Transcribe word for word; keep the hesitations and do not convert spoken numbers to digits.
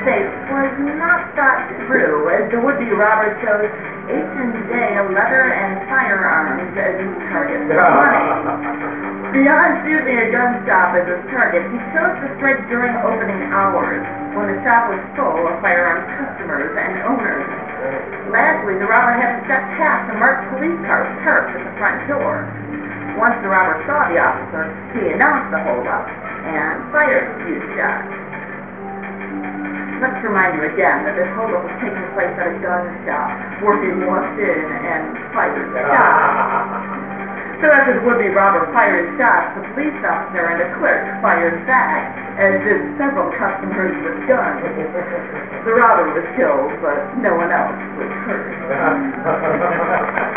safe was not thought through, as the would-be robber chose H and J leather and firearms as his target for money. Beyond choosing a gun shop as his target, he chose to strike during opening hours, when the shop was full of firearms customers and owners. Lastly, the robber had to step past a marked police car parked at the front door. Once the robber saw the officer, he announced the holdup and fired a few shots. Let's remind you again that this holdup was taking place at a gun shop, where he walked in and fired shots. So as his would-be robber fired shots, the police officer and a clerk fired back, as did several customers with guns. The robber was killed, but no one else was hurt.